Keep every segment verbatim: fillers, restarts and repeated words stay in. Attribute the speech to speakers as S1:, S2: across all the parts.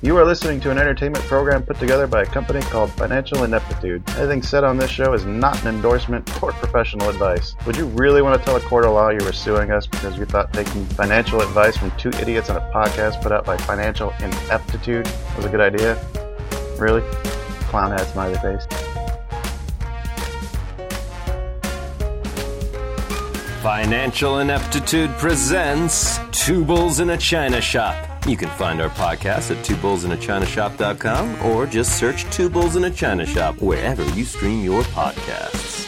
S1: You are listening to an entertainment program put together by a company called Financial Ineptitude. Anything said on this show is not an endorsement or professional advice. Would you really want to tell a court of law you were suing us because you thought taking financial advice from two idiots on a podcast put out by Financial Ineptitude was a good idea? Really? Clown hat smiley face.
S2: Financial Ineptitude presents Two Bulls in a China Shop. You can find our podcast at two bulls in a china shop dot com or just search Two Bulls in a China Shop wherever you stream your podcasts.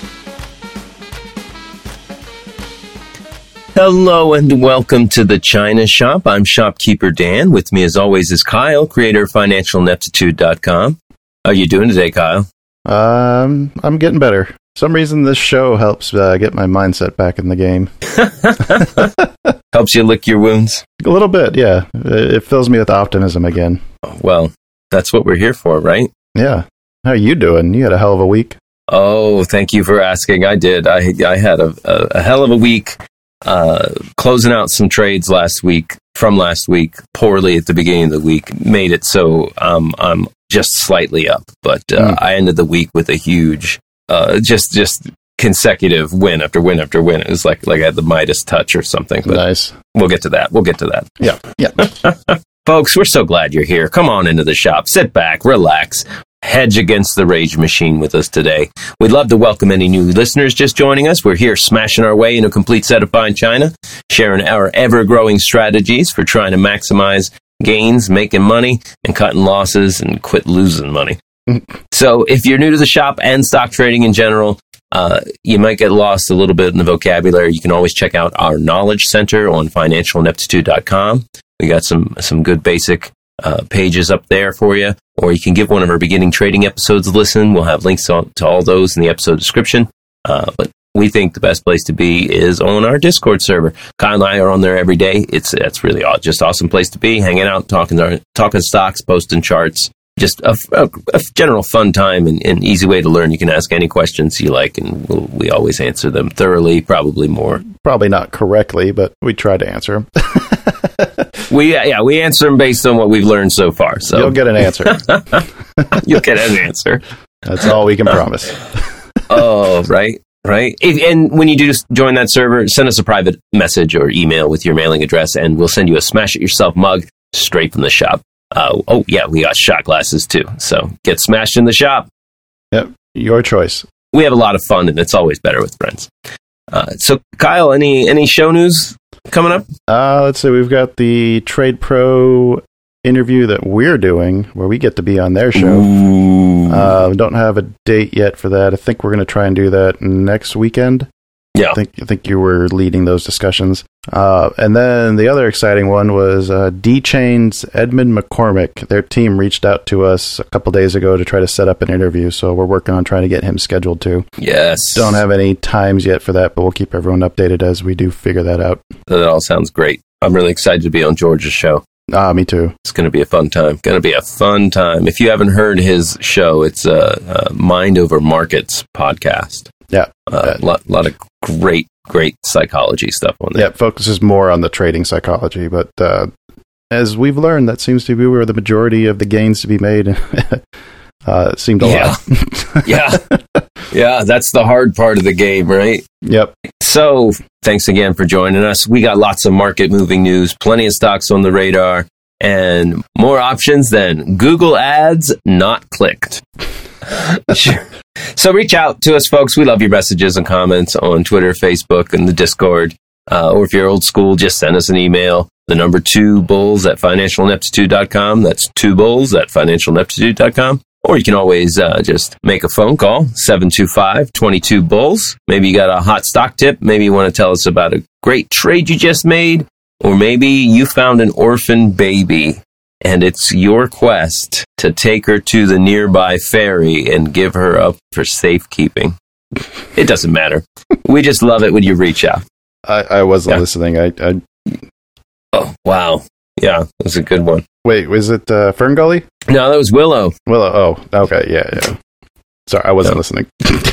S2: Hello and welcome to the China Shop. I'm Shopkeeper Dan. With me as always is Kyle, creator of financial ineptitude dot com. How are you doing today, Kyle?
S1: Um, I'm getting better. For some reason this show helps uh, get my mindset back in the game.
S2: Helps you lick your wounds?
S1: A little bit, yeah. It fills me with optimism again.
S2: Well, that's what we're here for, right?
S1: Yeah. How are you doing? You had a hell of a week.
S2: Oh, thank you for asking. I did. I I had a, a, a hell of a week. Uh, closing out some trades last week, from last week, poorly at the beginning of the week, made it so um, I'm just slightly up. But uh, mm. I ended the week with a huge, uh, just just consecutive win after win after win. It was like like I had the Midas touch or something. But
S1: nice.
S2: We'll get to that. We'll get to that.
S1: Yeah, yeah.
S2: Folks, we're so glad you're here. Come on into the shop. Sit back, relax. Hedge against the rage machine with us today. We'd love to welcome any new listeners just joining us. We're here smashing our way in a complete set of fine china, sharing our ever-growing strategies for trying to maximize gains, making money, and cutting losses and quit losing money. So if you're new to the shop and stock trading in general, uh, you might get lost a little bit in the vocabulary. You can always check out our Knowledge Center on financial ineptitude dot com. We got some, some good basic Uh, pages up there for you, or you can give one of our beginning trading episodes a listen. We'll have links to all, to all those in the episode description. Uh, but we think the best place to be is on our Discord server. Kyle and I are on there every day. It's it's really aw- just awesome place to be, hanging out, talking our, talking stocks, posting charts. Just a, a, a general fun time and an easy way to learn. You can ask any questions you like, and we'll, we always answer them thoroughly, probably more.
S1: Probably not correctly, but we try to answer them.
S2: we yeah, we answer them based on what we've learned so far. So
S1: you'll get an answer.
S2: You'll get an answer.
S1: That's all we can promise.
S2: Oh, right, right. If, and when you do just join that server, send us a private message or email with your mailing address, and we'll send you a Smash It Yourself mug straight from the shop. Uh, oh, yeah, we got shot glasses, too. So get smashed in the shop.
S1: Yep, your choice.
S2: We have a lot of fun, and it's always better with friends. Uh, so, Kyle, any any show news coming up?
S1: Uh, let's see. We've got the Trade Pro interview that we're doing, where we get to be on their show. Uh, we don't have a date yet for that. I think we're going to try and do that next weekend.
S2: Yeah.
S1: I think, I think you were leading those discussions. Uh, and then the other exciting one was uh, D-Chain's Edmund McCormick. Their team reached out to us a couple days ago to try to set up an interview, so we're working on trying to get him scheduled too.
S2: Yes.
S1: Don't have any times yet for that, but we'll keep everyone updated as we do figure that out.
S2: That all sounds great. I'm really excited to be on George's show.
S1: Ah, me too.
S2: It's going to be a fun time. Going to be a fun time. If you haven't heard his show, it's a, a Mind Over Markets podcast.
S1: Yeah.
S2: A uh, lot, lot of great, great psychology stuff on there.
S1: Yeah, it focuses more on the trading psychology, but uh, as we've learned, that seems to be where the majority of the gains to be made. uh, it seemed a
S2: yeah.
S1: lot.
S2: yeah. Yeah, that's the hard part of the game, right?
S1: Yep.
S2: So, thanks again for joining us. We got lots of market-moving news, plenty of stocks on the radar, and more options than Google Ads not clicked. Sure. So reach out to us, folks. We love your messages and comments on Twitter, Facebook, and the Discord. Uh, or if you're old school, just send us an email. The number two bulls at financial ineptitude dot com. That's two bulls at financial ineptitude dot com. Or you can always uh, just make a phone call, seven two five, two two, bulls. Maybe you got a hot stock tip. Maybe you want to tell us about a great trade you just made. Or maybe you found an orphan baby and it's your quest to take her to the nearby ferry and give her up for safekeeping. It doesn't matter. We just love it when you reach out.
S1: I, I wasn't yeah. listening. I, I.
S2: Oh, wow. Yeah, that was a good one.
S1: Wait, was it uh, Fern Gully?
S2: No, that was Willow.
S1: Willow, oh, okay, yeah, yeah. Sorry, I wasn't no. listening.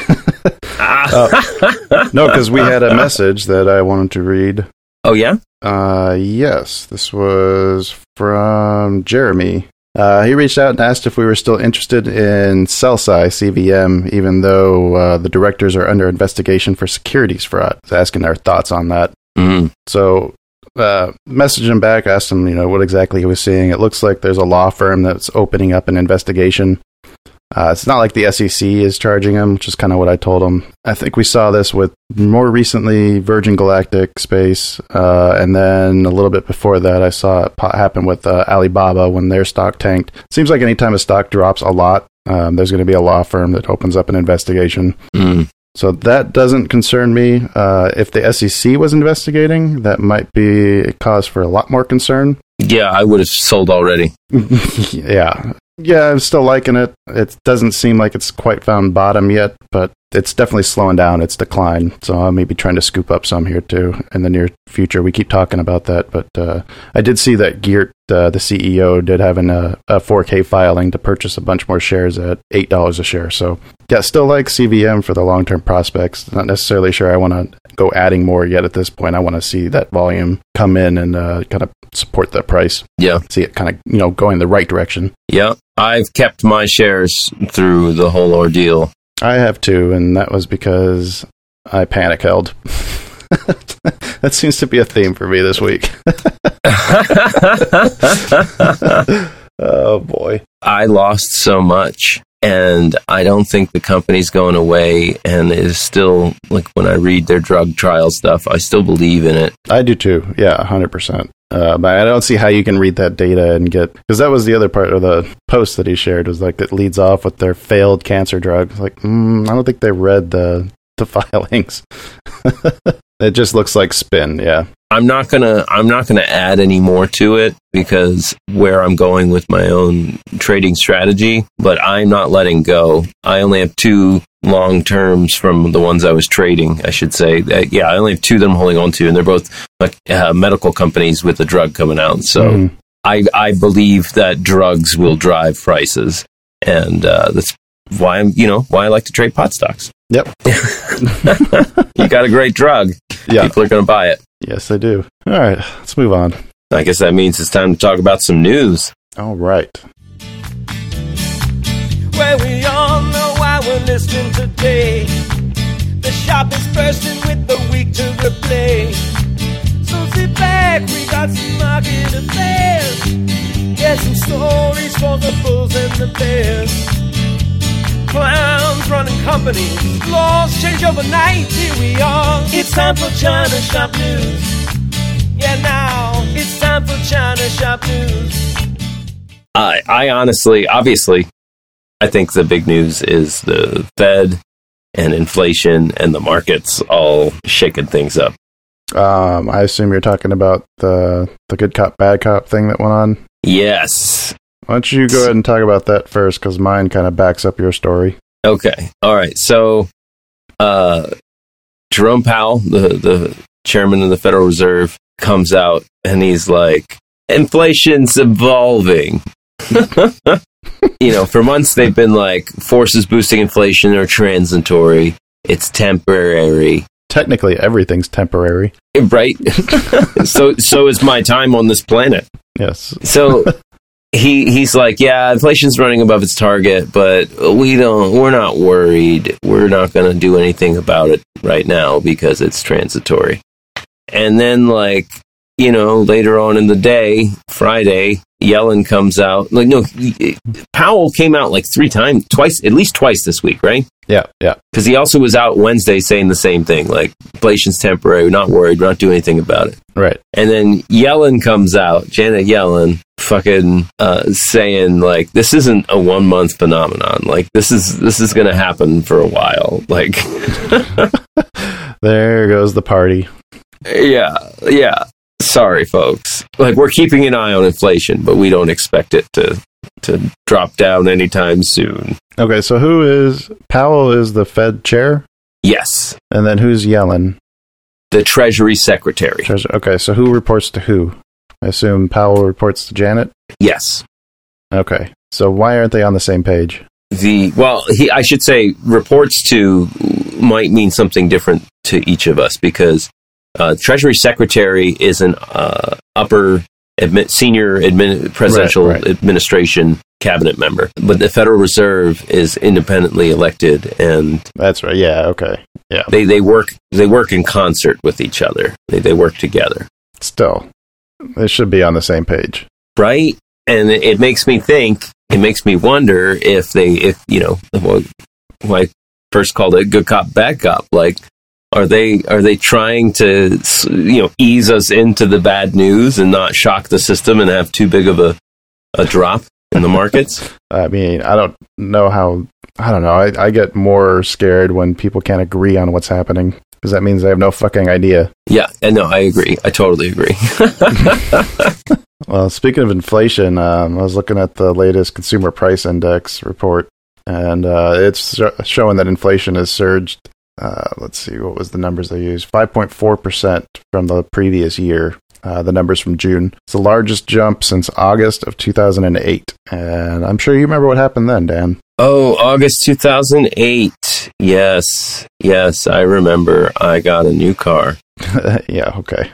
S1: uh, no, because we had a message that I wanted to read.
S2: Oh, yeah?
S1: Uh, yes, this was from Jeremy. Uh, he reached out and asked if we were still interested in Celsi C V M, even though uh, the directors are under investigation for securities fraud. He's asking our thoughts on that.
S2: Mm-hmm.
S1: So, uh, messaged him back, asked him, you know, what exactly he was seeing. It looks like there's a law firm that's opening up an investigation. Uh, it's not like the S E C is charging him, which is kind of what I told him. I think we saw this with more recently Virgin Galactic Space, uh, and then a little bit before that, I saw it happen with uh, Alibaba when their stock tanked. Seems like anytime a stock drops a lot, um, there's going to be a law firm that opens up an investigation.
S2: Mm.
S1: So that doesn't concern me. Uh, if the S E C was investigating, that might be a cause for a lot more concern.
S2: Yeah, I would have sold already.
S1: yeah. Yeah, I'm still liking it. It doesn't seem like it's quite found bottom yet, but it's definitely slowing down its decline. So I may be trying to scoop up some here too in the near future. We keep talking about that, but uh, I did see that Geert, uh, the C E O, did have an, uh, a four K filing to purchase a bunch more shares at eight dollars a share. So yeah, still like C V M for the long-term prospects. Not necessarily sure I want to go adding more yet at this point. I want to see that volume come in and uh, kind of support the price.
S2: Yeah.
S1: See it kind of, you know, going the right direction.
S2: Yeah. I've kept my shares through the whole ordeal.
S1: I have too, and that was because I panic held. That seems to be a theme for me this week. Oh, boy.
S2: I lost so much, and I don't think the company's going away, and is still, like, when I read their drug trial stuff, I still believe in it.
S1: I do too. Yeah, one hundred percent. Uh, but I don't see how you can read that data and get, because that was the other part of the post that he shared, was like it leads off with their failed cancer drug. Like, mm, I don't think they read the the filings. It just looks like spin. Yeah,
S2: I'm not gonna I'm not gonna add any more to it because where I'm going with my own trading strategy, but I'm not letting go. I only have two long terms from the ones I was trading, I should say. Uh, yeah, I only have two that I'm holding on to, and they're both uh, medical companies with a drug coming out. So mm. I I believe that drugs will drive prices, and uh, that's why I'm you know why I like to trade pot stocks.
S1: Yep.
S2: You got a great drug.
S1: Yeah.
S2: People are going to buy it.
S1: Yes, I do. All right, let's move on.
S2: I guess that means it's time to talk about some news.
S1: All right.
S3: Well, we all know why we're listening today. The shop is bursting with the week to replay. So sit back, we got some market affairs. Yeah, some stories for the bulls and the bears. Clowns running companies, laws change overnight. Here we are. It's time for China Shop News. Yeah, now it's time for China Shop News.
S2: I, I honestly, obviously, I think the big news is the Fed and inflation and the markets all shaking things up.
S1: Um, I assume you're talking about the the good cop, bad cop thing that went on?
S2: Yes.
S1: Why don't you go ahead and talk about that first, because mine kind of backs up your story.
S2: Okay. All right. So, uh, Jerome Powell, the, the chairman of the Federal Reserve, comes out and he's like, inflation's evolving. You know, for months they've been like, forces boosting inflation are transitory. It's temporary.
S1: Technically, everything's temporary.
S2: Right? so, so is my time on this planet.
S1: Yes.
S2: So... He he's like, yeah, inflation's running above its target, but we don't, we're not worried. We're not going to do anything about it right now because it's transitory. And then, like, you know, later on in the day, Friday, Yellen comes out. Like, no, Powell came out like three times, twice, at least twice this week, right?
S1: Yeah, yeah.
S2: Because he also was out Wednesday saying the same thing, like, inflation's temporary, we're not worried, we're not doing anything about it.
S1: Right.
S2: And then Yellen comes out, Janet Yellen, fucking uh, saying, like, this isn't a one-month phenomenon. Like, this is this is going to happen for a while. Like,
S1: there goes the party.
S2: Yeah, yeah. Sorry, folks. Like, we're keeping an eye on inflation, but we don't expect it to to drop down anytime soon.
S1: Okay, so who is... Powell is the Fed chair?
S2: Yes.
S1: And then who's Yellen?
S2: The Treasury Secretary.
S1: Treasury, okay, so who reports to who? I assume Powell reports to Janet?
S2: Yes.
S1: Okay, so why aren't they on the same page?
S2: The well, he I should say reports to might mean something different to each of us, because uh, Treasury Secretary is an uh, upper admi- senior admin- presidential
S1: Right, right.
S2: administration cabinet member. But the Federal Reserve is independently elected, and
S1: That's right. Yeah. Okay. Yeah.
S2: they, they work they work in concert with each other. They they work together,
S1: Still, they should be on the same page.
S2: right? And it, it makes me think. It makes me wonder if they, if you know, well, why I first called it good cop, bad cop. Like, are they are they trying to, you know, ease us into the bad news and not shock the system and have too big of a a drop in the markets?
S1: I mean, I don't know how. I don't know. I, I get more scared when people can't agree on what's happening because that means they have no fucking idea.
S2: Yeah, and no, I agree. I totally agree.
S1: Well, speaking of inflation, um, I was looking at the latest Consumer Price Index report, and uh, it's sh- showing that inflation has surged. Uh, let's see, what was the numbers they used? five point four percent from the previous year. Uh, the numbers from June. It's the largest jump since August of two thousand eight. And I'm sure you remember what happened then, Dan.
S2: Oh, August two thousand eight. Yes, yes, I remember. I got a new car.
S1: Yeah, okay.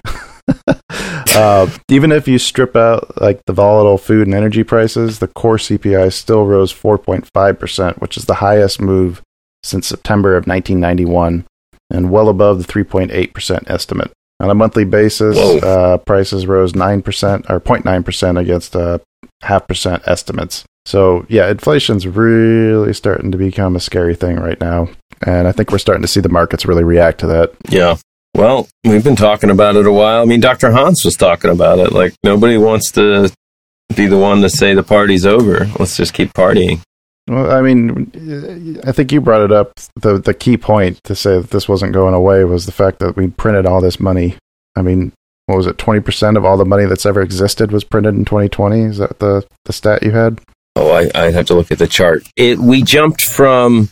S1: uh, even if you strip out like the volatile food and energy prices, the core C P I still rose four point five percent, which is the highest move since September of nineteen ninety-one, and well above the three point eight percent estimate. On a monthly basis, uh, prices rose nine percent or zero point nine percent against uh, half percent estimates. So, yeah, inflation's really starting to become a scary thing right now. And I think we're starting to see the markets really react to that.
S2: Yeah. Well, we've been talking about it a while. I mean, Doctor Hans was talking about it. Like, nobody wants to be the one to say the party's over. Let's just keep partying.
S1: Well, I mean, I think you brought it up. The the key point to say that this wasn't going away was the fact that we printed all this money. I mean, what was it? twenty percent of all the money that's ever existed was printed in twenty twenty. Is that the, the stat you had?
S2: Oh, I, I'd have to look at the chart. It We jumped from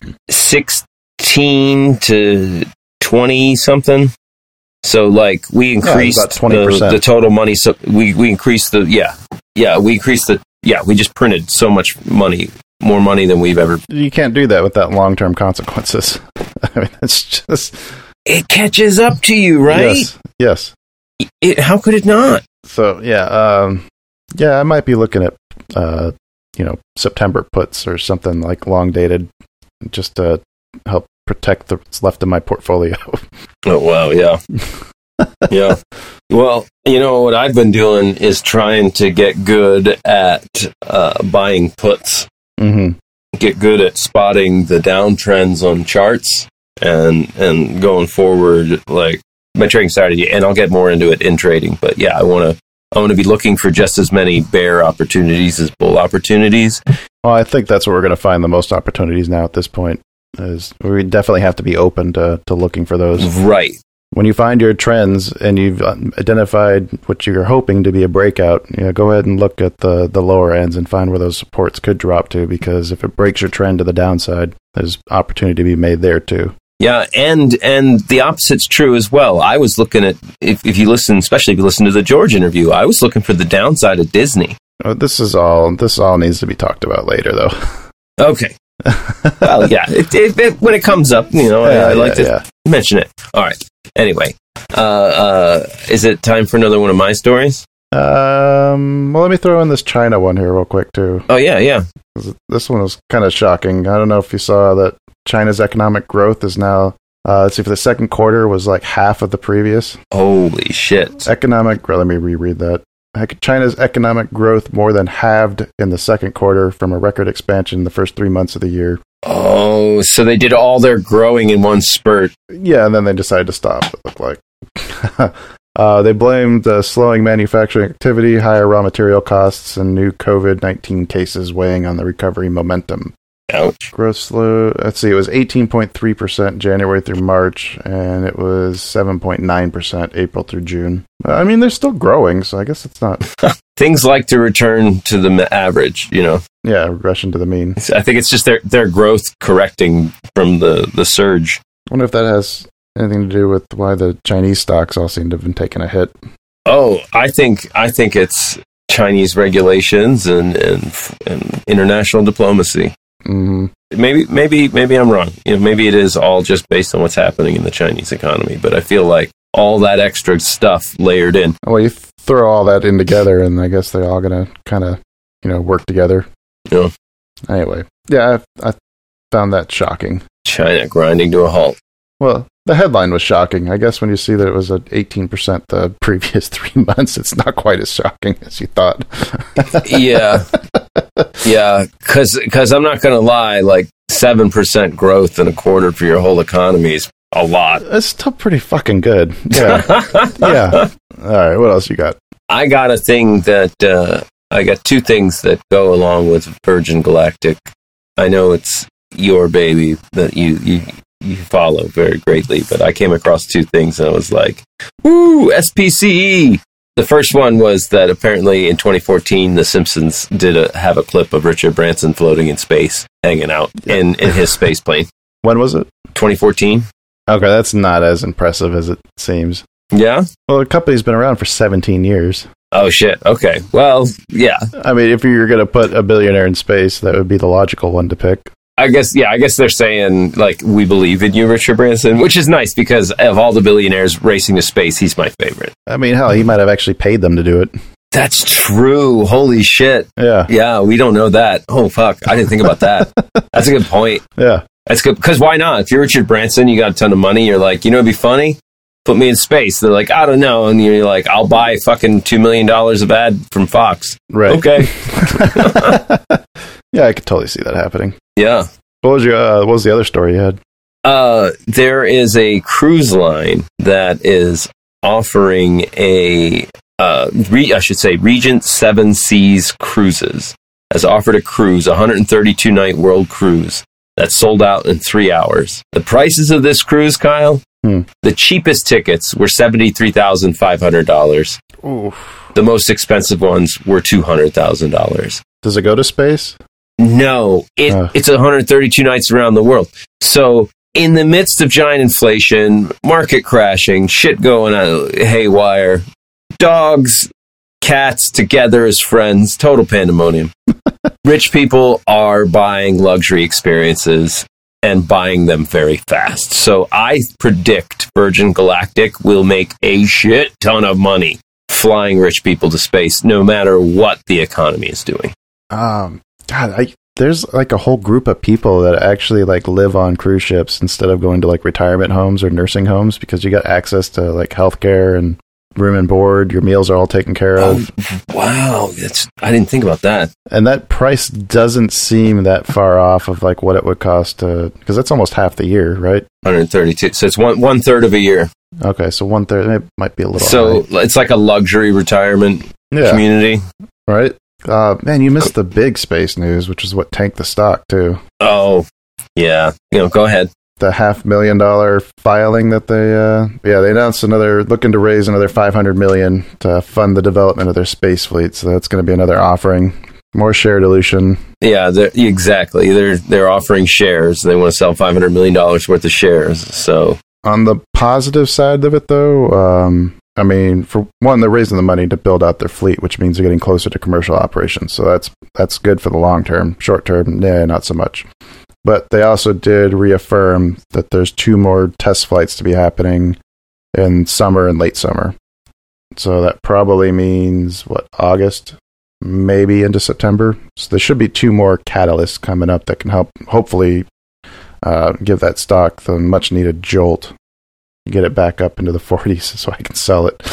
S2: sixteen to twenty something. So, like, we increased
S1: about twenty percent.
S2: the, the total money. So we, we increased the, yeah, yeah, we increased the, yeah, we just printed so much money. More money than we've ever.
S1: You can't do that without long-term consequences. I mean, it's just.
S2: It catches up to you, right?
S1: Yes. Yes.
S2: It, how could it not?
S1: So yeah, um, yeah, I might be looking at, uh, you know, September puts or something like long dated, just to help protect the, what's left of my portfolio.
S2: Oh wow, yeah, yeah. Well, you know what I've been doing is trying to get good at uh, buying puts.
S1: Mm-hmm.
S2: Get good at spotting the downtrends on charts and and going forward, like my trading strategy. And I'll get more into it in trading. But yeah, I want to I want to be looking for just as many bear opportunities as bull opportunities.
S1: Well, I think that's where we're going to find the most opportunities now at this point. Is we definitely have to be open to to looking for those.
S2: Right.
S1: When you find your trends and you've identified what you're hoping to be a breakout, you know, go ahead and look at the, the lower ends and find where those supports could drop to, because if it breaks your trend to the downside, there's opportunity to be made there too.
S2: Yeah, and and the opposite's true as well. I was looking at, if, if you listen, especially if you listen to the George interview, I was looking for the downside of Disney.
S1: Oh, this is all, this all needs to be talked about later though.
S2: Okay. Well, yeah, it, it, it, when it comes up, you know,
S1: yeah,
S2: I, I like
S1: yeah,
S2: to
S1: yeah.
S2: mention it. All right. Anyway, uh, uh, is it time for another one of my stories?
S1: Um, well, let me throw in this China one here real quick too.
S2: Oh, yeah, yeah.
S1: This one was kind of shocking. I don't know if you saw that China's economic growth is now, uh, let's see, for the second quarter was like half of the previous.
S2: Holy shit.
S1: Economic, well, let me reread that. China's economic growth more than halved in the second quarter from a record expansion in the first three months of the year.
S2: Oh, so they did all their growing in one spurt.
S1: Yeah, and then they decided to stop, it looked like. uh, they blamed uh, slowing manufacturing activity, higher raw material costs, and new covid nineteen cases weighing on the recovery momentum.
S2: Ouch.
S1: Growth slow. Let's see, it was eighteen point three percent January through March, and it was seven point nine percent April through June. I mean, they're still growing, so I guess it's not.
S2: Things like to return to the average, you know.
S1: Yeah, regression to the mean.
S2: I think it's just their, their growth correcting from the, the surge.
S1: I wonder if that has anything to do with why the Chinese stocks all seem to have been taking a hit.
S2: Oh, I think I think it's Chinese regulations and, and, and international diplomacy.
S1: Mm-hmm.
S2: Maybe, maybe, maybe I'm wrong. You know, maybe it is all just based on what's happening in the Chinese economy. But I feel like all that extra stuff layered in.
S4: Well, you th- throw all that in together, and I guess they're all going to kind of, you know, work together.
S2: Yeah.
S4: Anyway, yeah, I, I found that shocking.
S2: China grinding to a halt.
S4: Well, the headline was shocking. I guess when you see that it was at eighteen percent the previous three months, it's not quite as shocking as you thought.
S2: Yeah. Yeah, because I'm not going to lie, like seven percent growth in a quarter for your whole economy is a lot.
S4: It's still pretty fucking good. Yeah. Yeah. All right, what else you got?
S2: I got a thing that, uh, I got two things that go along with Virgin Galactic. I know it's your baby that you, you, you follow very greatly, but I came across two things and I was like, woo, S P C E! The first one was that apparently in twenty fourteen, The Simpsons did a, have a clip of Richard Branson floating in space, hanging out in, in his space plane.
S4: When was it?
S2: twenty fourteen.
S4: Okay, that's not as impressive as it seems.
S2: Yeah?
S4: Well, the company's been around for seventeen years.
S2: Oh, shit. Okay. Well, yeah.
S4: I mean, if you're going to put a billionaire in space, that would be the logical one to pick.
S2: I guess, yeah, I guess they're saying, like, we believe in you, Richard Branson, which is nice because of all the billionaires racing to space, he's my favorite.
S4: I mean, hell, he might have actually paid them to do it.
S2: That's true. Holy shit.
S4: Yeah.
S2: Yeah, we don't know that. Oh, fuck. I didn't think about that. That's a good point.
S4: Yeah.
S2: That's good. Because why not? If you're Richard Branson, you got a ton of money, you're like, you know, it'd be funny? Put me in space. They're like, I don't know. And you're like, I'll buy fucking two million dollars of ad from Fox.
S4: Right.
S2: Okay.
S4: Yeah, I could totally see that happening.
S2: Yeah.
S4: What was your? Uh, what was the other story you had?
S2: Uh, there is a cruise line that is offering a, uh, re- I should say, Regent Seven Seas Cruises has offered a cruise, a one hundred thirty-two night world cruise that sold out in three hours. The prices of this cruise, Kyle, hmm. the cheapest tickets were seventy-three thousand five hundred dollars.
S4: Oof.
S2: The most expensive ones were two hundred thousand dollars.
S4: Does it go to space?
S2: No, it, uh. it's one hundred thirty-two nights around the world. So, in the midst of giant inflation, market crashing, shit going on haywire, dogs, cats together as friends, total pandemonium. Rich people are buying luxury experiences and buying them very fast. So, I predict Virgin Galactic will make a shit ton of money flying rich people to space, no matter what the economy is doing.
S4: Um. God, I, there's like a whole group of people that actually like live on cruise ships instead of going to like retirement homes or nursing homes because you got access to like healthcare and room and board. Your meals are all taken care of.
S2: Oh, wow, that's I didn't think about that.
S4: And that price doesn't seem that far off of like what it would cost to because that's almost half the year, right?
S2: one hundred thirty-two. So it's one one third of a year.
S4: Okay, so one third it might be a little.
S2: So
S4: high.
S2: It's like a luxury retirement yeah. community,
S4: right? Uh, man, you missed the big space news, which is what tanked the stock, too.
S2: Oh, yeah. You know, go ahead.
S4: The half million dollar filing that they, uh, yeah, they announced another, looking to raise another five hundred million dollars to fund the development of their space fleet. So that's going to be another offering. More share dilution.
S2: Yeah, they're, exactly. They're, they're offering shares. They want to sell five hundred million dollars worth of shares. So
S4: on the positive side of it, though, um, I mean, for one, they're raising the money to build out their fleet, which means they're getting closer to commercial operations. So that's that's good for the long term. Short term, nah, not so much. But they also did reaffirm that there's two more test flights to be happening in summer and late summer. So that probably means, what, August? Maybe into September. So there should be two more catalysts coming up that can help, hopefully, uh, give that stock the much-needed jolt. Get it back up into the forties so I can sell it.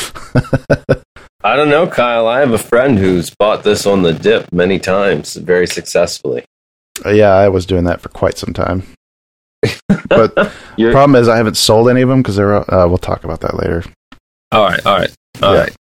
S2: I don't know, Kyle. I have a friend who's bought this on the dip many times, very successfully.
S4: Uh, yeah, I was doing that for quite some time. But the problem is I haven't sold any of them because they're. Uh, we'll talk about that later.
S2: All right, all right, all yeah.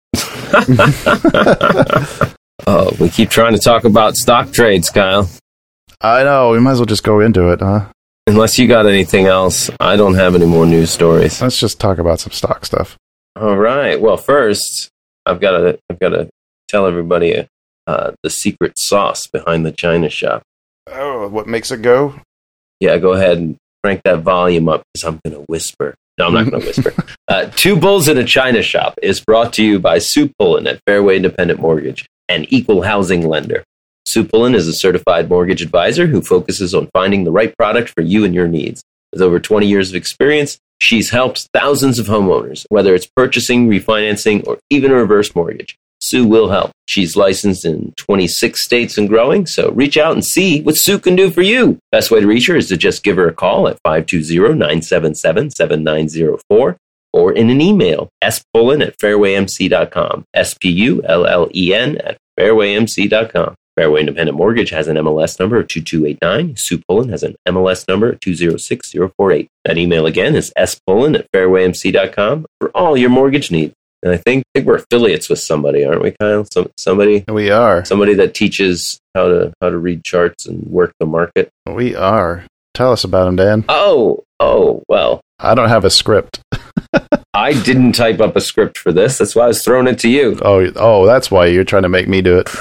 S2: right. Oh, we keep trying to talk about stock trades, Kyle.
S4: I know. We might as well just go into it, huh?
S2: Unless you got anything else, I don't have any more news stories.
S4: Let's just talk about some stock stuff.
S2: All right. Well, first, I've got to I've got to tell everybody uh, the secret sauce behind the China shop.
S4: Oh, what makes it go?
S2: Yeah, go ahead and crank that volume up because I'm going to whisper. No, I'm not going to whisper. Uh, Two Bulls in a China Shop is brought to you by Sue Pullen at Fairway Independent Mortgage, an equal housing lender. Sue Pullen is a certified mortgage advisor who focuses on finding the right product for you and your needs. With over twenty years of experience, She's helped thousands of homeowners, whether it's purchasing, refinancing, or even a reverse mortgage. Sue will help. She's licensed in twenty-six states and growing, so reach out and see what Sue can do for you. Best way to reach her is to just give her a call at five two zero, nine seven seven, seven nine zero four or in an email, spullen at fairway m c dot com, S P U L L E N at fairway m c dot com. Fairway Independent Mortgage has an M L S number of two two eight nine. Sue Pullen has an M L S number of two zero six zero four eight. That email again is spullen at fairway m c dot com for all your mortgage needs. And I think, I think we're affiliates with somebody, aren't we, Kyle? Some, somebody
S4: We are.
S2: somebody that teaches how to how to read charts and work the market.
S4: We are. Tell us about him, Dan.
S2: Oh, oh, well.
S4: I don't have a script.
S2: I didn't type up a script for this. That's why I was throwing it to you.
S4: Oh, oh, that's why you're trying to make me do it.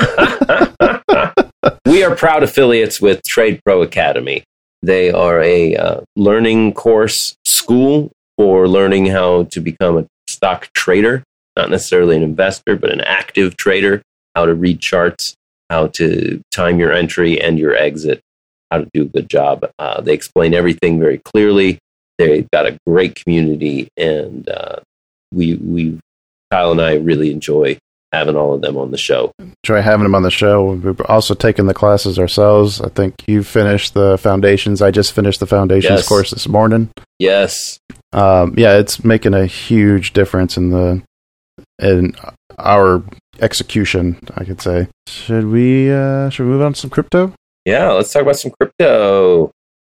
S2: We are proud affiliates with Trade Pro Academy. They are a uh, learning course school for learning how to become a stock trader, not necessarily an investor, but an active trader, how to read charts, how to time your entry and your exit, how to do a good job. Uh, they explain everything very clearly. They've got a great community, and uh, we, we, Kyle and I really enjoy having all of them on the show.
S4: Enjoy having them on the show. We've also taken the classes ourselves. I think you finished the foundations. I just finished the foundations
S2: Yes.
S4: course this morning.
S2: Yes.
S4: Um, yeah, it's making a huge difference in the in our execution, I could say. Should we uh, should we move on to some crypto?
S2: Yeah, let's talk about some crypto.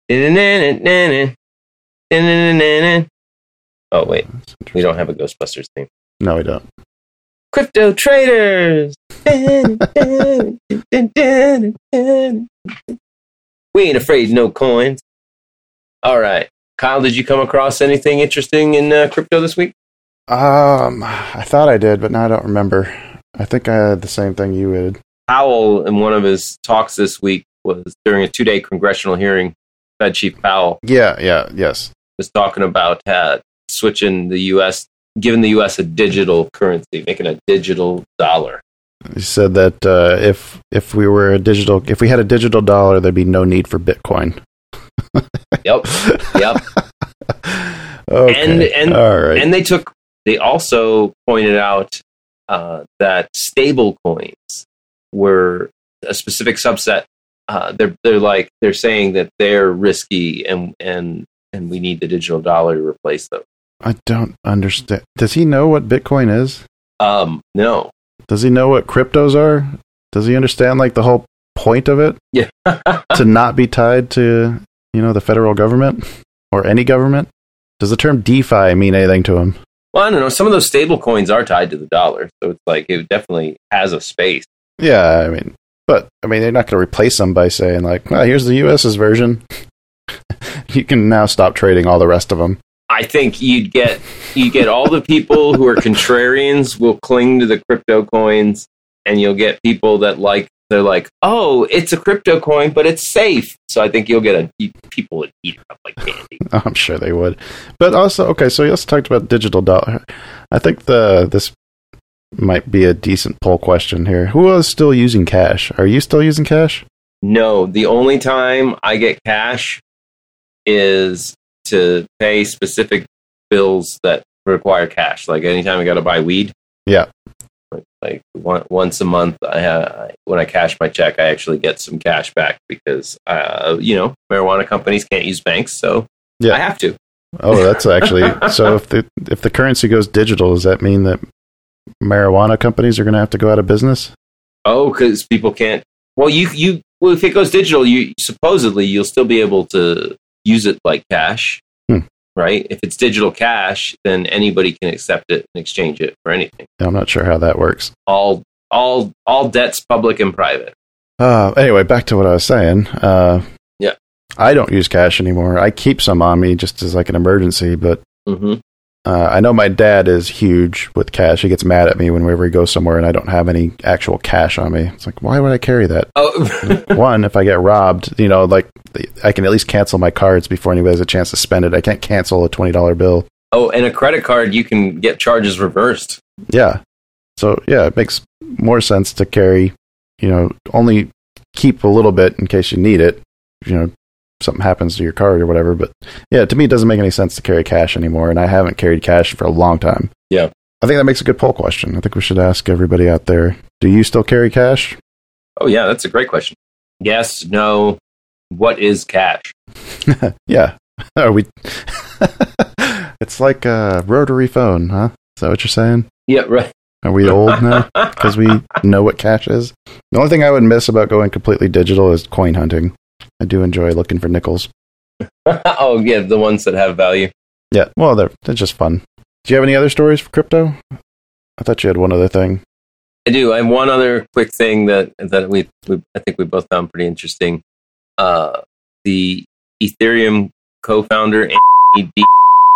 S2: Oh, wait. We don't have a Ghostbusters theme.
S4: No, we don't.
S2: Crypto traders. We ain't afraid no coins. All right. Kyle, did you come across anything interesting in uh, crypto this week?
S4: Um, I thought I did, but now I don't remember. I think I had the same thing you did.
S2: Powell, in one of his talks this week, was during a two-day congressional hearing. Fed Chief Powell
S4: Yeah, yeah, yes.
S2: was talking about uh, switching the U S, giving the U S a digital currency, making a digital dollar.
S4: He said that uh, if if we were a digital, if we had a digital dollar, there'd be no need for Bitcoin.
S2: Yep, yep.
S4: Okay.
S2: And and
S4: All right.
S2: and they took. They also pointed out uh, that stable coins were a specific subset. Uh, they're they're like they're saying that they're risky and and and we need the digital dollar to replace them.
S4: I don't understand. Does he know what Bitcoin is?
S2: Um, no.
S4: Does he know what cryptos are? Does he understand like the whole point of it?
S2: Yeah.
S4: To not be tied to, you know, the federal government or any government? Does the term DeFi mean anything to him?
S2: Well, I don't know. Some of those stable coins are tied to the dollar, so it's like it definitely has a space.
S4: Yeah, I mean, but I mean, they're not going to replace them by saying like, well, here's the U S's version. You can now stop trading all the rest of them.
S2: I think you'd get you get all the people who are contrarians will cling to the crypto coins, and you'll get people that like they're like, oh, it's a crypto coin, but it's safe. So I think you'll get a you, people would eat it up like candy.
S4: I'm sure they would. But also, okay, so you also talked about digital dollar. I think the this might be a decent poll question here. Who is still using cash? Are you still using cash?
S2: No, the only time I get cash is to pay specific bills that require cash. Like anytime I got to buy weed.
S4: Yeah.
S2: Like, like one, once a month, I have, when I cash my check, I actually get some cash back because, uh, you know, marijuana companies can't use banks, so
S4: Yeah.
S2: I have to.
S4: Oh, that's actually so. If the if the currency goes digital, does that mean that marijuana companies are going to have to go out of business?
S2: Oh, because people can't. Well, you you well, if it goes digital, you supposedly you'll still be able to use it like cash,
S4: Hmm.
S2: right? If it's digital cash, then anybody can accept it and exchange it for anything.
S4: I'm not sure how that works.
S2: All all all debts, public and private.
S4: Uh, anyway, back to what I was saying. Uh,
S2: Yeah.
S4: I don't use cash anymore. I keep some on me just as like an emergency, but
S2: Mm-hmm.
S4: uh, I know my dad is huge with cash. He gets mad at me whenever he goes somewhere and I don't have any actual cash on me. It's like, why would I carry that?
S2: Oh,
S4: One, if I get robbed, you know, like I can at least cancel my cards before anybody has a chance to spend it. I can't cancel a twenty dollar bill.
S2: oh, and a credit card, you can get charges reversed.
S4: Yeah. So, yeah, it makes more sense to carry, you know, only keep a little bit in case you need it. You know, something happens to your card or whatever. But yeah, to me, it doesn't make any sense to carry cash anymore, and I haven't carried cash for a long time.
S2: Yeah.
S4: I think that makes a good poll question. I think we should ask everybody out there, do you still carry cash?
S2: Oh, yeah, that's a great question. Yes, no, what is cash?
S4: Yeah. Are we... It's like a rotary phone, huh? Is that what you're saying?
S2: Yeah, right.
S4: Are we old now because we know what cash is? The only thing I would miss about going completely digital is coin hunting. I do enjoy looking for nickels.
S2: Oh, yeah, the ones that have value.
S4: Yeah, well, they're, they're just fun. Do you have any other stories for crypto? I thought you had one other thing.
S2: I do. I have one other quick thing that that we, we I think we both found pretty interesting. Uh, the Ethereum co-founder, Anthony D.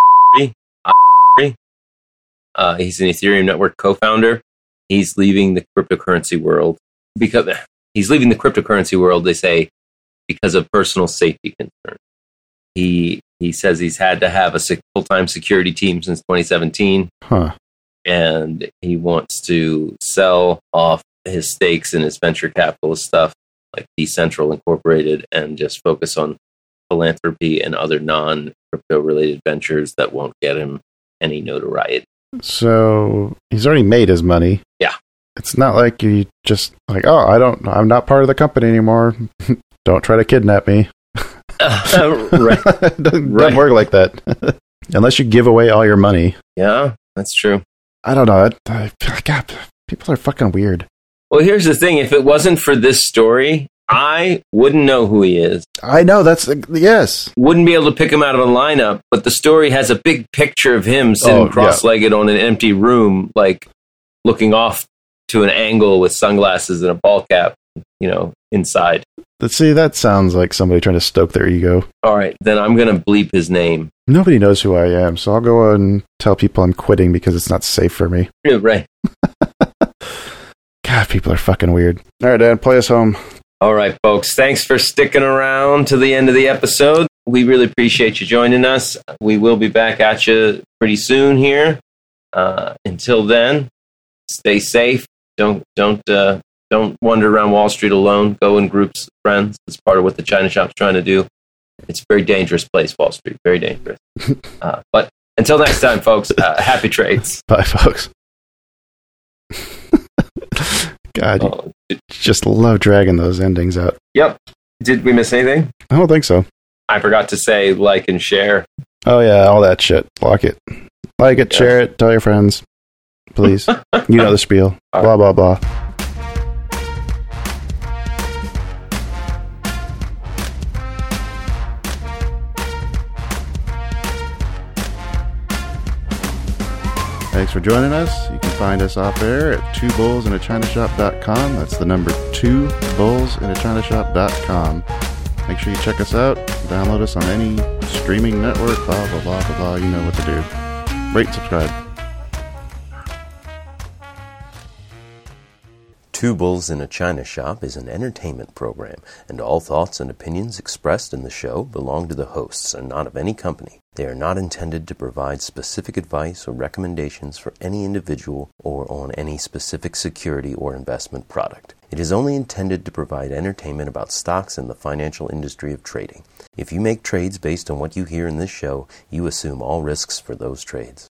S2: Uh, he's an Ethereum network co-founder. He's leaving the cryptocurrency world because he's leaving the cryptocurrency world. They say because of personal safety concerns. He he says he's had to have a full-time security team since twenty seventeen,
S4: huh?
S2: And he wants to sell off his stakes in his venture capitalist stuff, like Decentral Incorporated, and just focus on philanthropy and other non-crypto related ventures that won't get him any notoriety.
S4: So he's already made his money.
S2: Yeah.
S4: It's not like you just like, oh, I don't, I'm not part of the company anymore. Don't try to kidnap me.
S2: Uh, right.
S4: it doesn't,
S2: right.
S4: doesn't work like that. Unless you give away all your money.
S2: Yeah, that's true.
S4: I don't know. I, I, God, people are fucking weird.
S2: Well, here's the thing. If it wasn't for this story, I wouldn't know who he is.
S4: I know. That's, yes.
S2: Wouldn't be able to pick him out of a lineup, but the story has a big picture of him sitting
S4: Oh, yeah.
S2: cross-legged on an empty room, like looking off to an angle with sunglasses and a ball cap, you know, inside.
S4: But see, that sounds like somebody trying to stoke their ego.
S2: All right, then I'm going to bleep his name.
S4: Nobody knows who I am, so I'll go and tell people I'm quitting because it's not safe for me.
S2: Yeah, right.
S4: God, people are fucking weird. All right, Dad, play us home.
S2: All right, folks. Thanks for sticking around to the end of the episode. We really appreciate you joining us. We will be back at you pretty soon here. Uh, until then, stay safe. Don't don't uh, don't wander around Wall Street alone. Go in groups of friends. It's part of what the China Shop's trying to do. It's a very dangerous place, Wall Street. Very dangerous. Uh, but until next time, folks. Uh, happy trades.
S4: Bye, folks. God,
S2: Oh,
S4: you just love dragging those endings out.
S2: Yep. Did we miss anything?
S4: I don't think so.
S2: I forgot to say like and share.
S4: Oh, yeah, all that shit. Like it. Like it,
S2: Yeah.
S4: share it, tell your friends. Please. You know the spiel.
S2: All
S4: Blah, blah, blah. Thanks for joining us. You can find us off air at two bulls in a china shop dot com. That's the number two bulls in a china shop dot com. Make sure you check us out. Download us on any streaming network. Blah, blah, blah, blah, blah. You know what to do. Rate and subscribe.
S2: Two Bulls in a China Shop is an entertainment program, and all thoughts and opinions expressed in the show belong to the hosts and not of any company. They are not intended to provide specific advice or recommendations for any individual or on any specific security or investment product. It is only intended to provide entertainment about stocks in the financial industry of trading. If you make trades based on what you hear in this show, you assume all risks for those trades.